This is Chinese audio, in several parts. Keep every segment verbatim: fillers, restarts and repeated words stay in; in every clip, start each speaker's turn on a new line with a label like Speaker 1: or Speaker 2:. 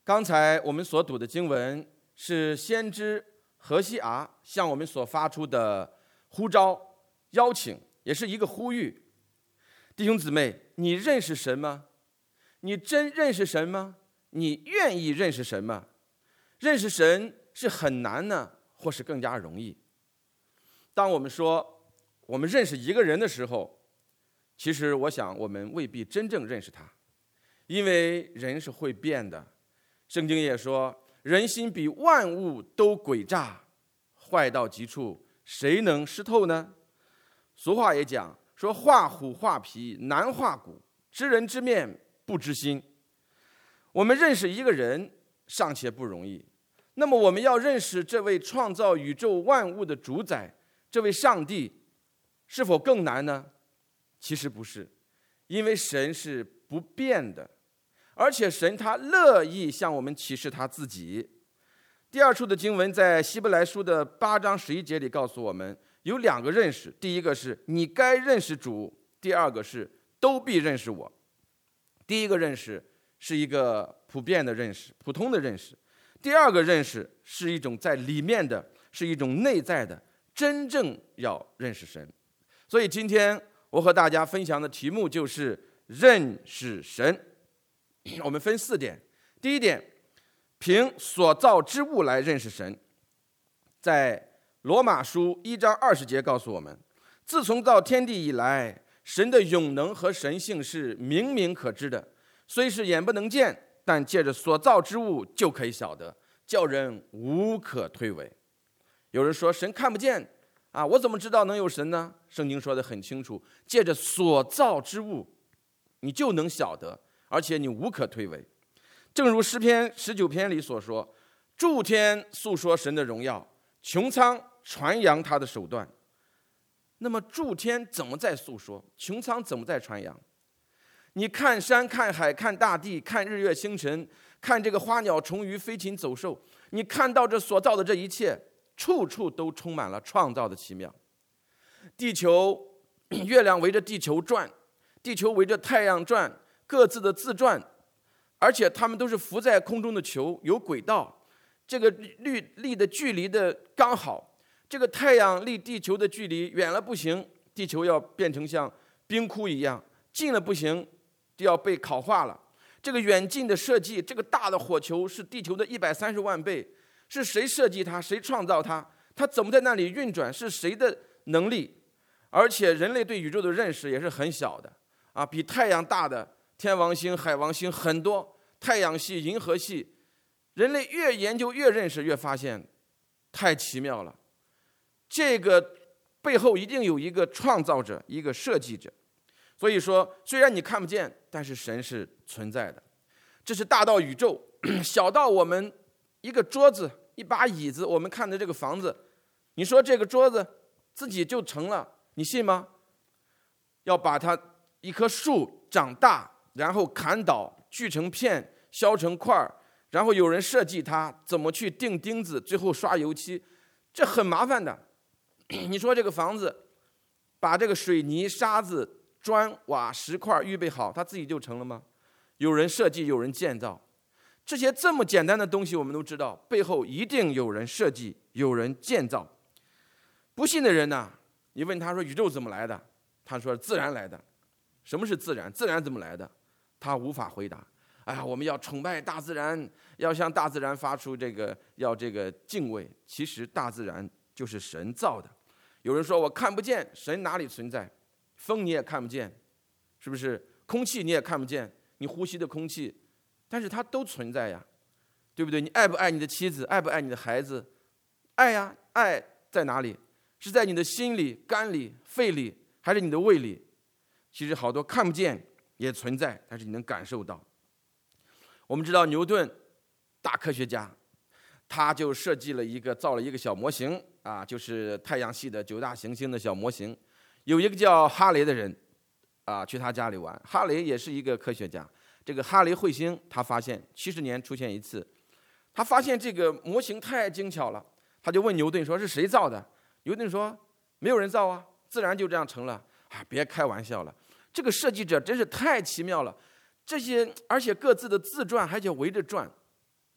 Speaker 1: 刚才我们所读的经文是先知何西阿向我们所发出的呼召、邀请，也是一个呼吁。弟兄姊妹，你认识神吗？你真认识神吗？你愿意认识神吗？认识神是很难呢，或是更加容易？当我们说我们认识一个人的时候，其实我想我们未必真正认识他，因为人是会变的。圣经也说，人心比万物都诡诈，坏到极处，谁能识透呢？俗话也讲说，画虎画皮难画骨，知人知面不知心。我们认识一个人尚且不容易，那么我们要认识这位创造宇宙万物的主宰，这位上帝，是否更难呢？其实不是，因为神是不变的，而且神他乐意向我们启示他自己。第二处的经文在希伯来书的八章十一节里告诉我们，有两个认识，第一个是你该认识主，第二个是都必认识我。第一个认识是一个普遍的认识，普通的认识；第二个认识是一种在里面的，是一种内在的，真正要认识神。所以今天我和大家分享的题目就是认识神。我们分四点。第一点，凭所造之物来认识神。在罗马书一章二十节告诉我们，自从造天地以来，神的永能和神性是明明可知的，虽是眼不能见，但借着所造之物就可以晓得，叫人无可推诿。有人说神看不见啊，我怎么知道能有神呢？圣经说得很清楚，借着所造之物你就能晓得，而且你无可推诿。正如诗篇十九篇里所说，诸天诉说神的荣耀，穹苍传扬他的手段。那么诸天怎么在诉说？穹苍怎么在传扬？你看山看海看大地，看日月星辰，看这个花鸟虫鱼飞禽走兽，你看到这所造的这一切，处处都充满了创造的奇妙。地球、月亮围着地球转，地球围着太阳转，各自的自转，而且它们都是浮在空中的球，有轨道，这个离离的距离的刚好。这个太阳离地球的距离远了不行，地球要变成像冰窟一样；近了不行，就要被烤化了。这个远近的设计，这个大的火球是地球的一百三十万倍，是谁设计它？谁创造它？它怎么在那里运转？是谁的能力？而且人类对宇宙的认识也是很小的啊，比太阳大的天王星、海王星很多，太阳系、银河系，人类越研究越认识，越发现太奇妙了。这个背后一定有一个创造者，一个设计者。所以说，虽然你看不见，但是神是存在的。这是大到宇宙，小到我们一个桌子、一把椅子，我们看的这个房子，你说这个桌子自己就成了，你信吗？要把它一棵树长大，然后砍倒，锯成片，削成块，然后有人设计它怎么去钉钉子，最后刷油漆，这很麻烦的。你说这个房子把这个水泥、沙子、砖瓦石块预备好，它自己就成了吗？有人设计，有人建造。这些这么简单的东西我们都知道，背后一定有人设计，有人建造。不信的人呢，你问他说宇宙怎么来的，他说自然来的。什么是自然？自然怎么来的？他无法回答。哎呀，我们要崇拜大自然，要向大自然发出这个要这个敬畏。其实大自然就是神造的。有人说我看不见，神哪里存在？风你也看不见，是不是？空气你也看不见，你呼吸的空气，但是它都存在呀，对不对？你爱不爱你的妻子？爱不爱你的孩子？爱呀，爱在哪里？是在你的心里、肝里、肺里，还是你的胃里？其实好多看不见也存在，但是你能感受到。我们知道牛顿，大科学家，他就设计了一个造了一个小模型啊，就是太阳系的九大行星的小模型。有一个叫哈雷的人啊，去他家里玩。哈雷也是一个科学家。这个哈雷彗星，他发现七十年出现一次。他发现这个模型太精巧了，他就问牛顿说：“是谁造的？”牛顿说：“没有人造啊，自然就这样成了。”啊，别开玩笑了，这个设计者真是太奇妙了。这些而且各自的自转还得围着转，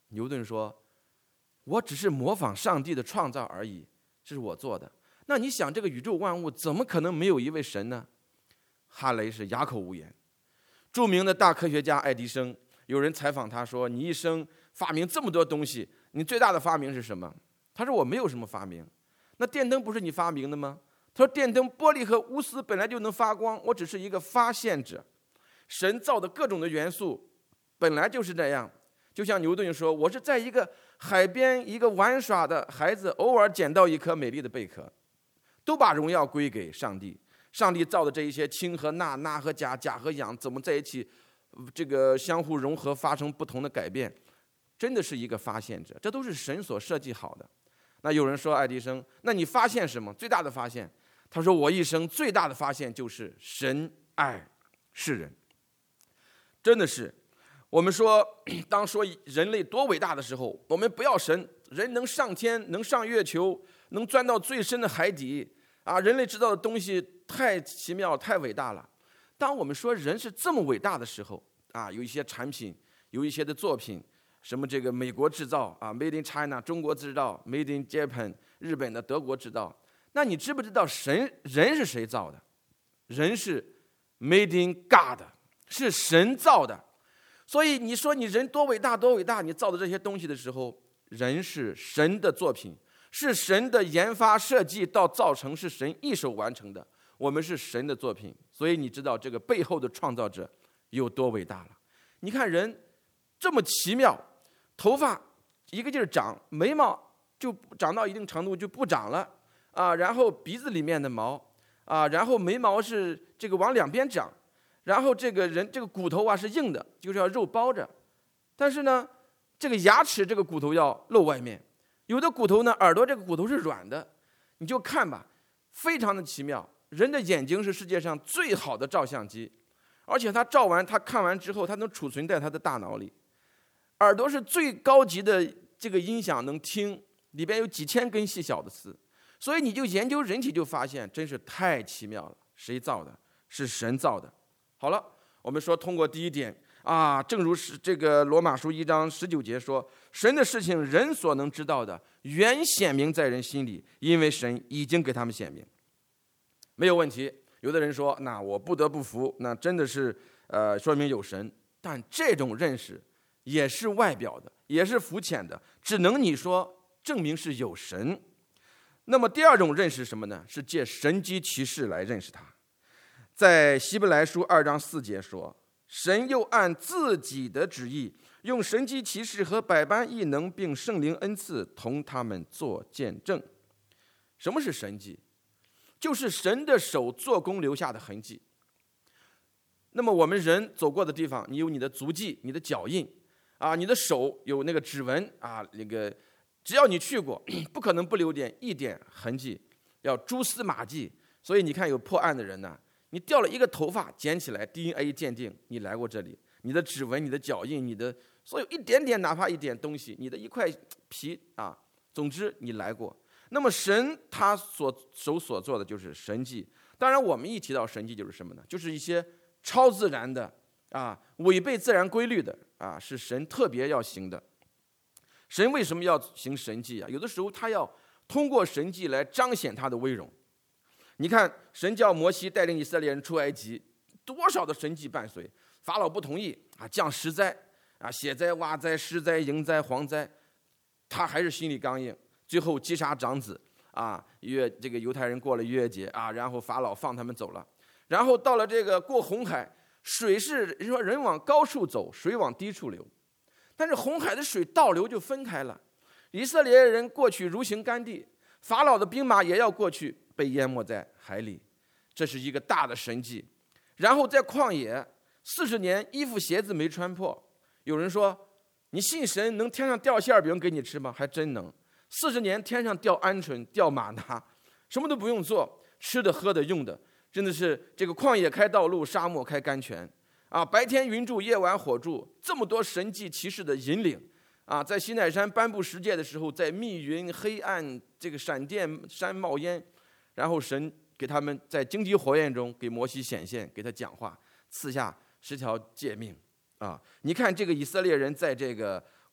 Speaker 1: 牛顿说，我只是模仿上帝的创造而已，这是我做的。那你想，这个宇宙万物怎么可能没有一位神呢？哈雷是哑口无言。著名的大科学家爱迪生，有人采访他说，你一生发明这么多东西，你最大的发明是什么？他说，我没有什么发明。那电灯不是你发明的吗？他说，电灯玻璃和钨丝本来就能发光，我只是一个发现者。神造的各种的元素本来就是这样。就像牛顿说，我是在一个海边一个玩耍的孩子偶尔捡到一颗美丽的贝壳，都把荣耀归给上帝。上帝造的这一些氢和钠、钠和钾、钾和氧怎么在一起，这个相互融合发生不同的改变，真的是一个发现者，这都是神所设计好的。那有人说，爱迪生，那你发现什么？最大的发现？他说，我一生最大的发现就是神爱世人。真的是，我们说，当说人类多伟大的时候，我们不要神，人能上天，能上月球，能钻到最深的海底啊！人类知道的东西太奇妙、太伟大了。当我们说人是这么伟大的时候啊，有一些产品，有一些的作品，什么这个美国制造啊 ，Made in China， 中国制造 ，Made in Japan， 日本的、德国制造。那你知不知道神人是谁造的？人是 Made in God， 是神造的。所以你说你人多伟大多伟大，你造的这些东西的时候，人是神的作品，是神的研发设计到造成，是神一手完成的。我们是神的作品，所以你知道这个背后的创造者有多伟大了。你看人这么奇妙，头发一个劲儿长，眉毛就长到一定程度就不长了啊，然后鼻子里面的毛啊，然后眉毛是这个往两边长，然后这个人这个骨头啊是硬的，就是要肉包着，但是呢，这个牙齿这个骨头要露外面，有的骨头呢，耳朵这个骨头是软的，你就看吧，非常的奇妙。人的眼睛是世界上最好的照相机，而且它照完，它看完之后，它能储存在它的大脑里。耳朵是最高级的这个音响，能听，里边有几千根细小的丝。所以你就研究人体，就发现真是太奇妙了。谁造的？是神造的。好了，我们说通过第一点啊，正如是这个罗马书一章十九节说，神的事情人所能知道的，原显明在人心里，因为神已经给他们显明。没有问题。有的人说，那我不得不服，那真的是呃说明有神，但这种认识也是外表的，也是肤浅的，只能你说证明是有神。那么第二种认识是什么呢？是借神迹奇事来认识他。在希伯来书二章四节说，神又按自己的旨意，用神迹奇事和百般异能并圣灵恩赐同他们做见证。什么是神迹？就是神的手做工留下的痕迹。那么我们人走过的地方，你有你的足迹，你的脚印啊，你的手有那个指纹啊，那个只要你去过，不可能不留点一点痕迹，要蛛丝马迹。所以你看有破案的人呢，你掉了一个头发捡起来 D N A 鉴定，你来过这里，你的指纹、你的脚印、你的所有一点点，哪怕一点东西，你的一块皮啊，总之你来过。那么神他所手所做的就是神迹。当然我们一提到神迹就是什么呢？就是一些超自然的啊，违背自然规律的啊，是神特别要行的。神为什么要行神迹啊？有的时候他要通过神迹来彰显他的威荣。你看神叫摩西带领以色列人出埃及，多少的神迹伴随，法老不同意啊，降十灾啊，血灾、蛙灾、狮灾、蝇灾、蝗灾，他还是心里刚硬。最后击杀长子啊，约这个犹太人过了逾越节啊，然后法老放他们走了。然后到了这个过红海，水是人说人往高处走，水往低处流，但是红海的水倒流就分开了，以色列人过去如行干地，法老的兵马也要过去，被淹没在海里。这是一个大的神迹。然后在旷野四十年，衣服鞋子没穿破。有人说，你信神能天上掉馅饼给你吃吗？还真能。四十年天上掉鹌鹑掉玛拿，什么都不用做，吃的喝的用的，真的是这个旷野开道路，沙漠开甘泉啊！白天云柱，夜晚火柱，这么多神迹奇事的引领啊！在西乃山颁布十诫的时候，在密云黑暗，这个闪电山冒烟，然后神给他们在荆棘火焰中给摩西显现，给他讲话，赐下十条诫命啊！你看这个以色列人在这个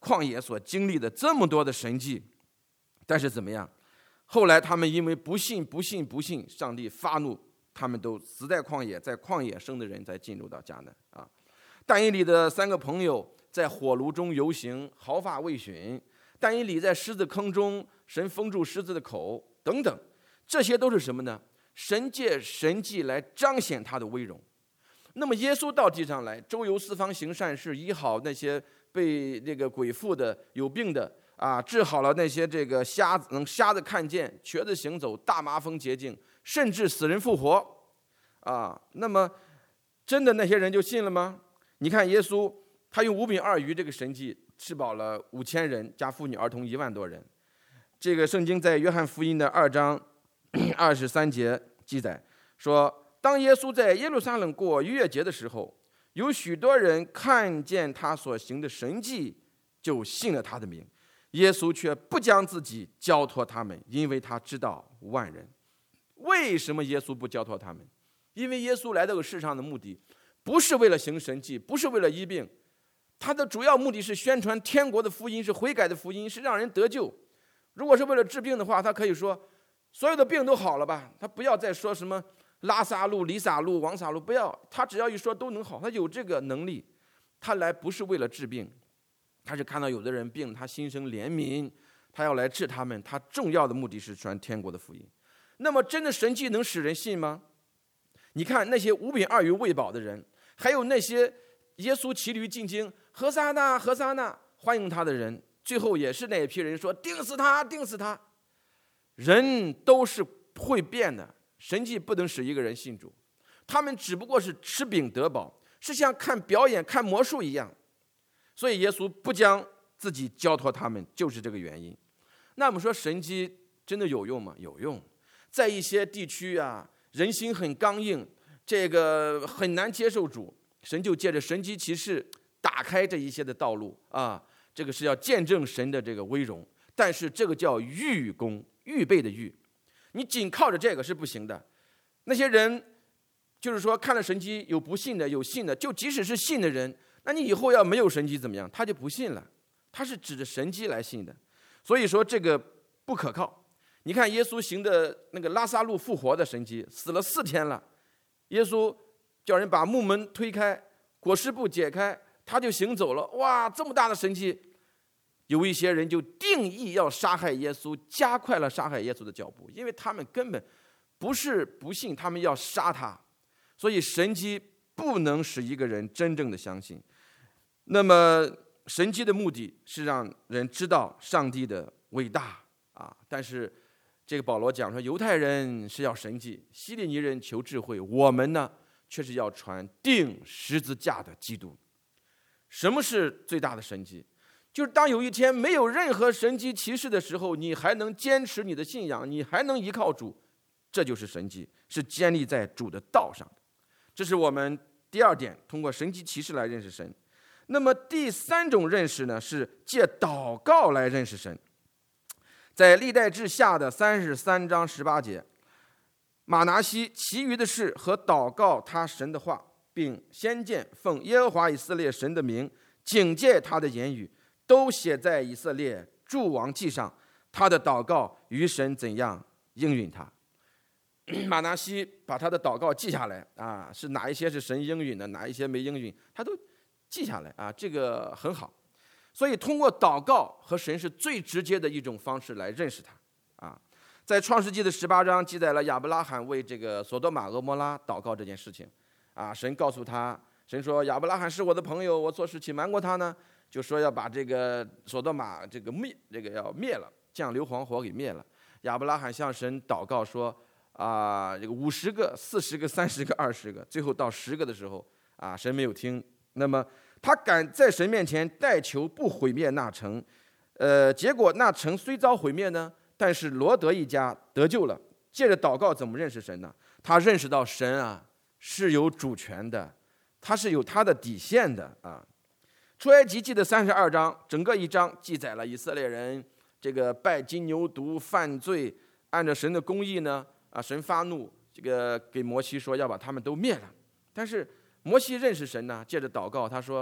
Speaker 1: 旷野所经历的这么多的神迹，但是怎么样？后来他们因为不信、不信、不信，上帝发怒，他们都死在旷野，在旷野生的人才进入到迦南啊。但以理的三个朋友在火炉中游行，毫发未损；但以理在狮子坑中，神封住狮子的口，等等，这些都是什么呢？神借神迹来彰显他的威容。那么耶稣到地上来，周游四方行善事，医好那些被这个鬼附的、有病的啊，治好了那些这个瞎子能瞎子看见，瘸子行走，大麻风洁净，甚至死人复活啊。那么真的那些人就信了吗？你看耶稣，他用五饼二鱼这个神迹吃饱了五千人，加妇女儿童一万多人。这个圣经在约翰福音的二章二十三节记载说，当耶稣在耶路撒冷过逾越节的时候，有许多人看见他所行的神迹，就信了他的名。耶稣却不将自己交托他们，因为他知道万人。为什么耶稣不交托他们？因为耶稣来到世上的目的不是为了行神迹，不是为了医病，他的主要目的是宣传天国的福音，是悔改的福音，是让人得救。如果是为了治病的话，他可以说所有的病都好了吧，他不要再说什么拉撒路、里撒路、王撒路，不要，他只要一说都能好，他有这个能力。他来不是为了治病，他是看到有的人病，他心生怜悯，他要来治他们，他重要的目的是传天国的福音。那么真的神迹能使人信吗？你看那些五饼二鱼喂饱的人，还有那些耶稣骑驴进京，何撒那何撒那欢迎他的人，最后也是那一批人说钉死他钉死他。人都是会变的，神迹不能使一个人信主，他们只不过是吃饼得饱，是像看表演看魔术一样。所以耶稣不将自己交托他们，就是这个原因。那我们说神迹真的有用吗？有用。在一些地区啊，人心很刚硬，这个很难接受主，神就借着神迹奇事打开这一些的道路啊，这个是要见证神的这个威容。但是这个叫预功，预备的预，你仅靠着这个是不行的。那些人就是说看了神迹，有不信的，有信的，就即使是信的人，那你以后要没有神迹怎么样？他就不信了，他是指着神迹来信的。所以说这个不可靠。你看耶稣行的那个拉撒路复活的神迹，死了四天了，耶稣叫人把木门推开，裹尸布解开，他就行走了。哇，这么大的神迹，有一些人就定义要杀害耶稣，加快了杀害耶稣的脚步，因为他们根本不是不信，他们要杀他。所以神迹不能使一个人真正的相信。那么神迹的目的是让人知道上帝的伟大啊！但是这个保罗讲说，犹太人是要神迹，希利尼人求智慧，我们呢却是要传钉十字架的基督。什么是最大的神迹？就是当有一天没有任何神迹奇事的时候，你还能坚持你的信仰，你还能依靠主，这就是神迹，是建立在主的道上的。这是我们第二点，通过神迹奇事来认识神。那么第三种认识呢，是借祷告来认识神。在历代志下的三十三章十八节，马拿西其余的事和祷告他神的话，并先见奉耶和华以色列神的名警戒他的言语，都写在以色列诸王记上。他的祷告与神怎样应允他。马拿西把他的祷告记下来啊，是哪一些是神应允的，哪一些没应允，他都记下来啊，这个很好。所以通过祷告和神是最直接的一种方式来认识他啊。在创世纪的十八章记载了亚伯拉罕为这个索多玛俄摩拉祷告这件事情啊，神告诉他，神说亚伯拉罕是我的朋友，我做事岂瞒过他呢？就说要把这个索多玛这个灭，这个要灭了，降硫磺火给灭了。亚伯拉罕向神祷告说啊，这个五十个、四十个、三十个、二十个，最后到十个的时候啊，神没有听。那么他敢在神面前代求不毁灭那城，呃，结果那城虽遭毁灭呢，但是罗德一家得救了。借着祷告怎么认识神呢？他认识到神啊是有主权的，他是有他的底线的啊。出埃及记的三十二章，整个一章记载了以色列人这个拜金牛犊犯罪，按照神的公义呢，啊，神发怒，这个给摩西说要把他们都灭了。但是摩西认识神呢，借着祷告，他说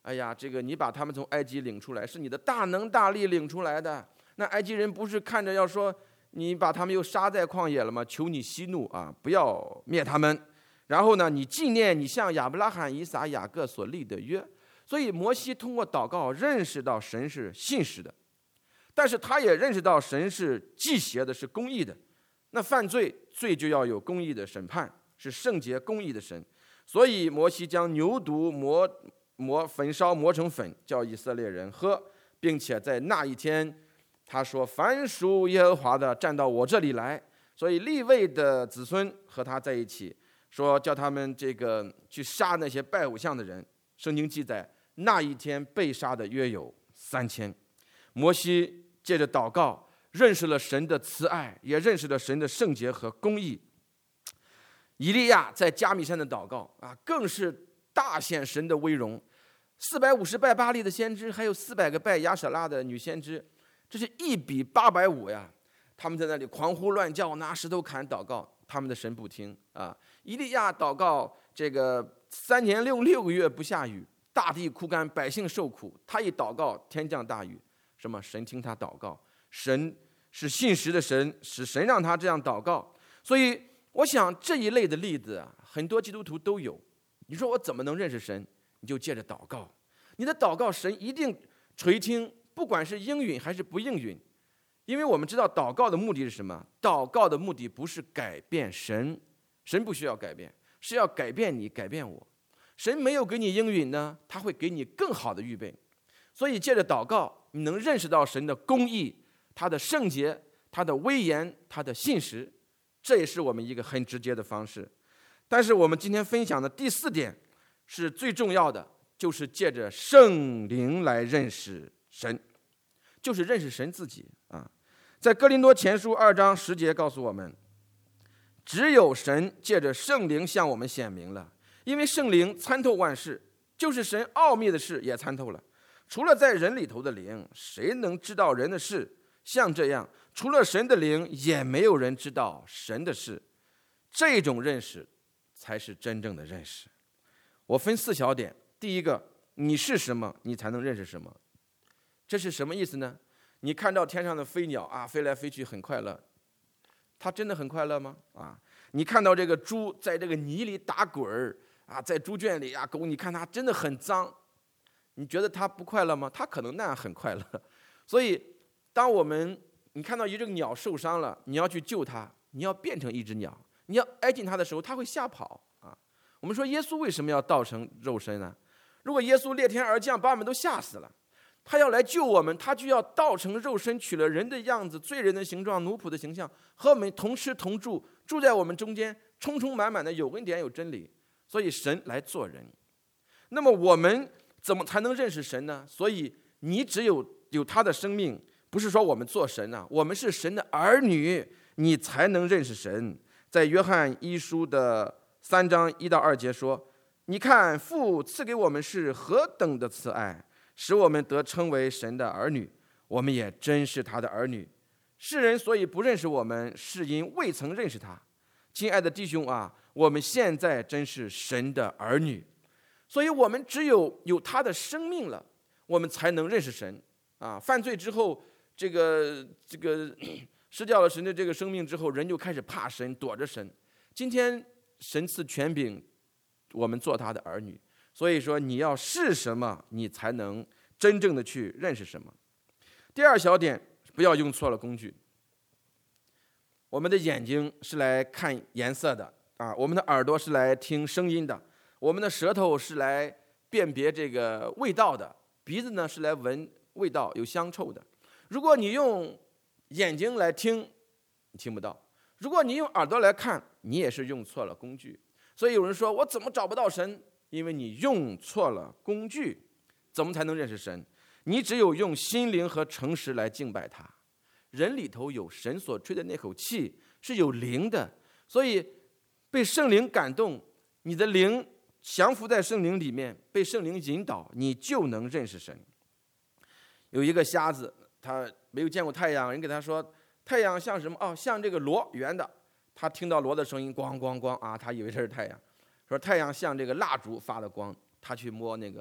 Speaker 1: 哎呀，这个你把他们从埃及领出来，是你的大能大力领出来的。那埃及人不是看着要说你把他们又杀在旷野了吗？求你息怒啊，不要灭他们。然后呢，你纪念你向亚伯拉罕、以撒、雅各所立的约。所以摩西通过祷告认识到神是信实的，但是他也认识到神是忌邪的，是公义的。那犯罪罪就要有公义的审判，是圣洁公义的神。所以摩西将牛犊磨磨焚烧磨成粉，叫以色列人喝，并且在那一天他说，凡属耶和华的站到我这里来。所以利未的子孙和他在一起，说叫他们这个去杀那些拜偶像的人。圣经记载那一天被杀的约有三千。摩西借着祷告认识了神的慈爱，也认识了神的圣洁和公义。以利亚在加密山的祷告啊，更是大显神的威荣。四百五十拜巴力的先知，还有四百个拜亚舍拉的女先知，这是一比八百五呀！他们在那里狂呼乱叫，拿石头砍祷告，他们的神不听啊！以利亚祷告，这个三年六六个月不下雨，大地枯干，百姓受苦。他一祷告，天降大雨。什么？神听他祷告，神是信实的神，是神让他这样祷告。所以我想这一类的例子啊，很多基督徒都有。你说我怎么能认识神？你就借着祷告，你的祷告神一定垂听，不管是应允还是不应允。因为我们知道祷告的目的是什么？祷告的目的不是改变神，神不需要改变，是要改变你，改变我。神没有给你应允呢，他会给你更好的预备。所以借着祷告，你能认识到神的公义，他的圣洁，他的威严，他的信实。这也是我们一个很直接的方式。但是我们今天分享的第四点是最重要的，就是借着圣灵来认识神，就是认识神自己啊。在哥林多前书二章十节告诉我们，只有神借着圣灵向我们显明了，因为圣灵参透万事，就是神奥秘的事也参透了。除了在人里头的灵，谁能知道人的事？像这样，除了神的灵，也没有人知道神的事。这种认识才是真正的认识。我分四小点。第一个，你是什么，你才能认识什么。这是什么意思呢？你看到天上的飞鸟啊，飞来飞去很快乐，它真的很快乐吗？啊，你看到这个猪在这个泥里打滚儿啊，在猪圈里啊，狗，你看它真的很脏，你觉得它不快乐吗？它可能那样很快乐。所以，当我们你看到一只鸟受伤了，你要去救它，你要变成一只鸟，你要挨近它的时候，它会吓跑啊。我们说耶稣为什么要道成肉身呢？如果耶稣裂天而降，把我们都吓死了。他要来救我们，他就要道成肉身，取了人的样子，罪人的形状，奴仆的形象，和我们同吃同住，住在我们中间，充充满满的有恩典有真理。所以神来做人。那么我们怎么才能认识神呢？所以你只有有他的生命，不是说我们做神啊，我们是神的儿女，你才能认识神。在约翰一书的三章一到二节说，你看父赐给我们是何等的慈爱，使我们得称为神的儿女，我们也真是他的儿女。世人所以不认识我们，是因未曾认识他。亲爱的弟兄啊，我们现在真是神的儿女。所以我们只有有他的生命了，我们才能认识神啊。犯罪之后，这个这个失掉了神的这个生命之后，人就开始怕神，躲着神。今天神赐权柄，我们做他的儿女。所以说，你要是什么，你才能真正的去认识什么。第二小点，不要用错了工具。我们的眼睛是来看颜色的啊，我们的耳朵是来听声音的，我们的舌头是来辨别这个味道的，鼻子呢是来闻味道，有香臭的。如果你用眼睛来听，你听不到；如果你用耳朵来看，你也是用错了工具。所以有人说，我怎么找不到神？因为你用错了工具。怎么才能认识神？你只有用心灵和诚实来敬拜他。人里头有神所吹的那口气，是有灵的，所以被圣灵感动，你的灵降服在圣灵里面，被圣灵引导，你就能认识神。有一个瞎子，他没有见过太阳，人给他说太阳像什么？哦，像这个锣，圆的。他听到锣的声音，咣咣咣啊，他以为这是太阳。说太阳像这个蜡烛发的光，他去摸那个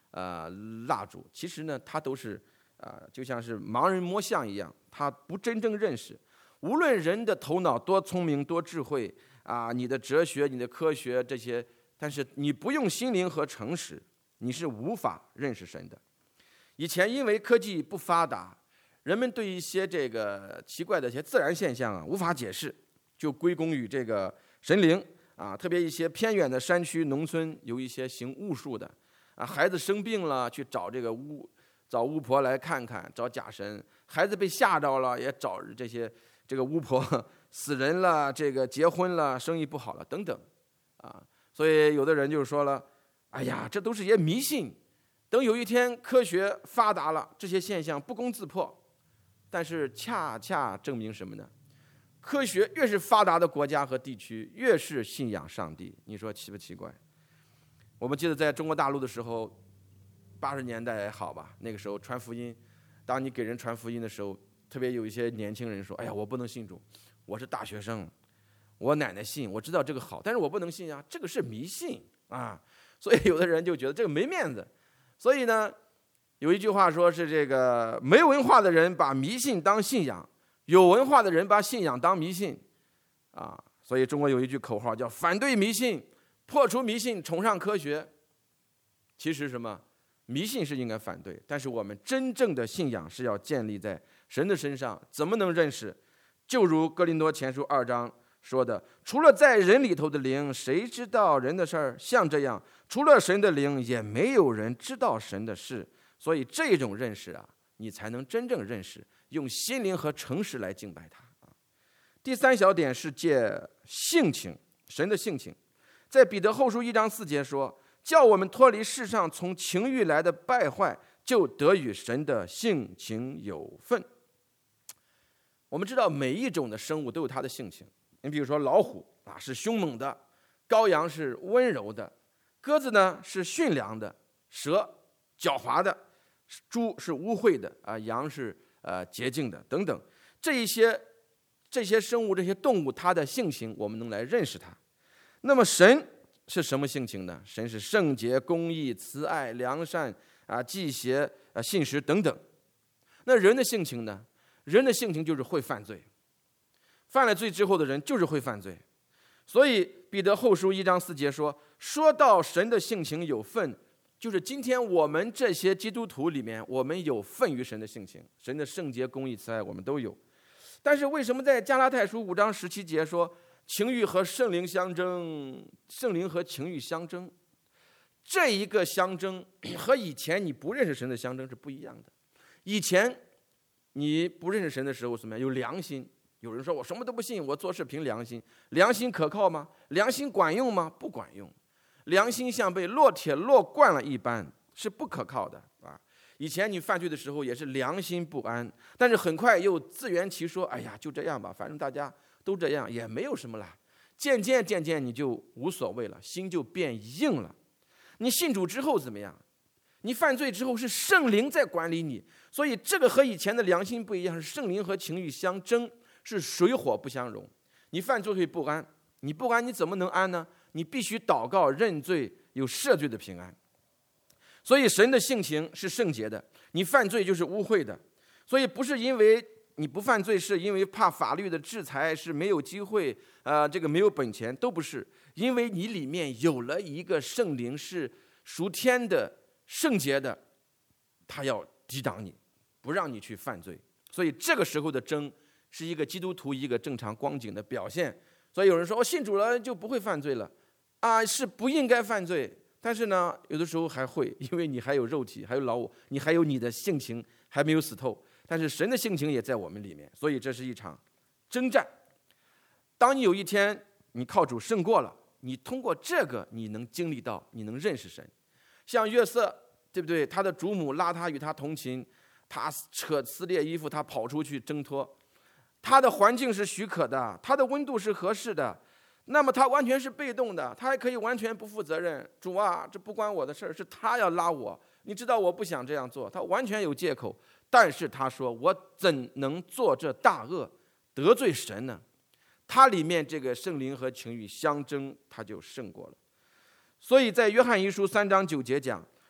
Speaker 1: 呃蜡烛，其实呢，它都是啊、呃，就像是盲人摸象一样，他不真正认识。无论人的头脑多聪明、多智慧啊，你的哲学、你的科学这些，但是你不用心灵和诚实，你是无法认识神的。以前因为科技不发达，人们对一些这个奇怪的一些自然现象啊无法解释，就归功于这个神灵啊。特别一些偏远的山区、农村，有一些行巫术的啊，孩子生病了去找这个巫找巫婆来看看，找假神；孩子被吓着了，也找这些这个巫婆；死人了，这个结婚了，生意不好了，等等啊。所以有的人就说了：“哎呀，这都是些迷信。等有一天科学发达了，这些现象不攻自破。”但是恰恰证明什么呢？科学越是发达的国家和地区，越是信仰上帝。你说奇不奇怪？我们记得在中国大陆的时候，八十年代也好吧，那个时候传福音，当你给人传福音的时候，特别有一些年轻人说：“哎呀，我不能信主，我是大学生，我奶奶信，我知道这个好，但是我不能信啊，这个是迷信啊。”所以有的人就觉得这个没面子。所以呢，有一句话说是这个没文化的人把迷信当信仰，有文化的人把信仰当迷信啊。所以中国有一句口号叫反对迷信，破除迷信，崇尚科学。其实什么？迷信是应该反对，但是我们真正的信仰是要建立在神的身上。怎么能认识？就如哥林多前书二章说的：“除了在人里头的灵，谁知道人的事儿？像这样，除了神的灵，也没有人知道神的事。”所以这种认识啊，你才能真正认识，用心灵和诚实来敬拜他啊。第三小点是借性情，神的性情，在彼得后书一章四节说：“叫我们脱离世上从情欲来的败坏，就得与神的性情有份。”我们知道每一种的生物都有它的性情，你比如说老虎啊是凶猛的，羔羊是温柔的，鸽子呢是驯良的，蛇狡猾的，猪是污秽的啊，羊是呃洁净的等等。这一些这些生物这些动物它的性情我们能来认识它。那么神是什么性情呢？神是圣洁、公义、慈爱、良善啊、忌邪啊、信实等等。那人的性情呢？人的性情就是会犯罪，犯了罪之后的人就是会犯罪。所以彼得后书一章四节说：“说到神的性情有份，就是今天我们这些基督徒里面，我们有份于神的性情，神的圣洁、公义、慈爱，我们都有。但是为什么在加拉太书五章十七节说情欲和圣灵相争，圣灵和情欲相争？这一个相争和以前你不认识神的相争是不一样的。以前你不认识神的时候，什么呀？有良心。有人说我什么都不信，我做事凭良心。良心可靠吗？良心管用吗？不管用。良心像被烙铁烙惯了一般，是不可靠的啊！以前你犯罪的时候也是良心不安，但是很快又自圆其说，哎呀，就这样吧，反正大家都这样，也没有什么啦。渐渐渐渐你就无所谓了，心就变硬了。你信主之后怎么样？你犯罪之后是圣灵在管理你，所以这个和以前的良心不一样，是圣灵和情欲相争，是水火不相容。你犯罪会不安，你不安你怎么能安呢？你必须祷告认罪，有赦罪的平安。所以神的性情是圣洁的，你犯罪就是污秽的。所以不是因为你不犯罪，是因为怕法律的制裁，是没有机会，呃，这个没有本钱，都不是。因为你里面有了一个圣灵，是属天的、圣洁的，他要抵挡你，不让你去犯罪。所以这个时候的争，是一个基督徒一个正常光景的表现。所以有人说，我、哦、信主了就不会犯罪了，啊，是不应该犯罪。但是呢，有的时候还会，因为你还有肉体，还有老我，你还有你的性情还没有死透。但是神的性情也在我们里面，所以这是一场征战。当你有一天你靠主胜过了，你通过这个你能经历到，你能认识神。像约瑟，对不对？他的主母拉他与他同寝，他扯撕裂衣服，他跑出去挣脱。他的环境是许可的，他的温度是合适的，那么他完全是被动的，他还可以完全不负责任。主啊，这不关我的事儿，是他要拉我，你知道我不想这样做，他完全有借口。但是他说，我怎能做这大恶，得罪神呢？他里面这个圣灵和情欲相争，他就胜过了。所以在约翰一书三章九节讲，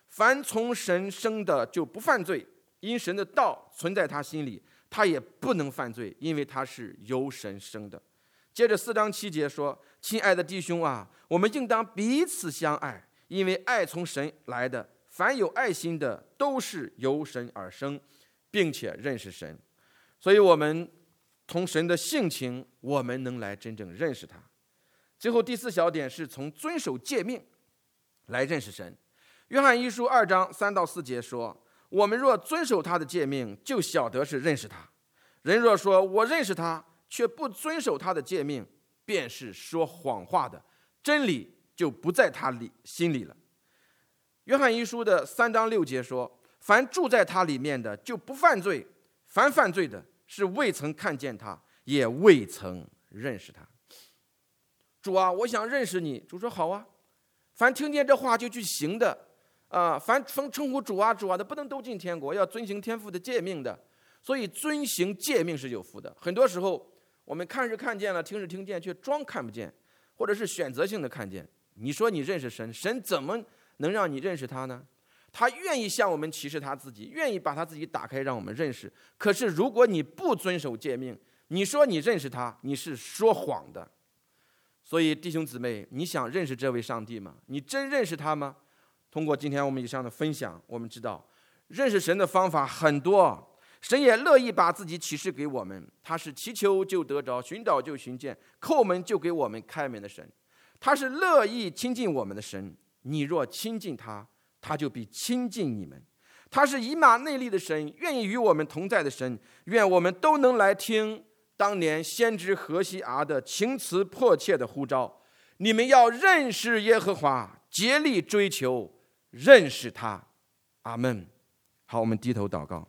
Speaker 1: 凡从神生的就不犯罪，因神的道存在他心里，他也不能犯罪，因为他是由神生的。接着四章七节说：亲爱的弟兄啊，我们应当彼此相爱，因为爱从神来的，凡有爱心的都是由神而生，并且认识神。所以我们从神的性情，我们能来真正认识他。最后第四小点是从遵守诫命来认识神。约翰一书二章三到四节说：我们若遵守他的诫命，就晓得是认识他。人若说我认识他，却不遵守他的诫命，便是说谎话的，真理就不在他里心里了。约翰一书的三章六节说：凡住在他里面的，就不犯罪；凡犯罪的，是未曾看见他，也未曾认识他。主啊，我想认识你。主说好啊。凡听见这话就去行的，啊、呃，凡称称呼主啊主啊的，不能都进天国，要遵行天父的诫命的。所以遵行诫命是有福的。很多时候我们看是看见了，听是听见，却装看不见，或者是选择性的看见。你说你认识神，神怎么能让你认识他呢？他愿意向我们启示他自己，愿意把他自己打开让我们认识。可是如果你不遵守诫命，你说你认识他，你是说谎的。所以弟兄姊妹，你想认识这位上帝吗？你真认识他吗？通过今天我们以上的分享，我们知道认识神的方法很多，神也乐意把自己启示给我们。他是祈求就得着，寻找就寻见，叩门就给我们开门的神。他是乐意亲近我们的神，你若亲近他，他就必亲近你们。他是以马内利的神，愿意与我们同在的神。愿我们都能来听当年先知何西阿的情辞迫切的呼召：你们要认识耶和华，竭力追求认识他。阿们。好，我们低头祷告。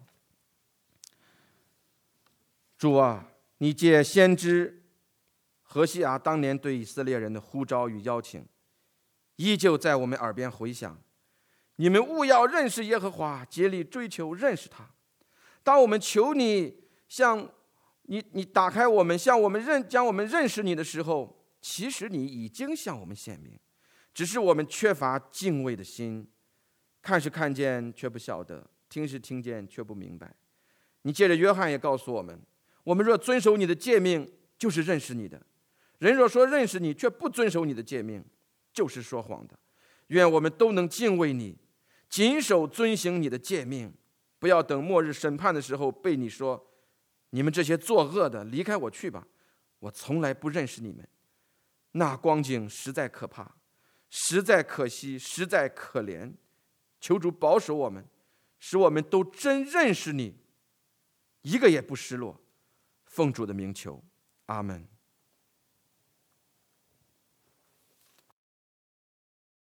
Speaker 1: 主啊，你借先知何西阿当年对以色列人的呼召与邀请，依旧在我们耳边回响。你们务要认识耶和华，竭力追求认识他。当我们求你向你你打开我们，向我们认将我们认识你的时候，其实你已经向我们显明，只是我们缺乏敬畏的心，看是看见却不晓得，听是听见却不明白。你借着约翰也告诉我们，我们若遵守你的诫命，就是认识你的。人若说认识你，却不遵守你的诫命，就是说谎的。愿我们都能敬畏你，谨守遵行你的诫命，不要等末日审判的时候被你说：你们这些作恶的，离开我去吧，我从来不认识你们。那光景实在可怕，实在可惜，实在可怜。求主保守我们，使我们都真认识你，一个也不失落。奉主的名求，阿们。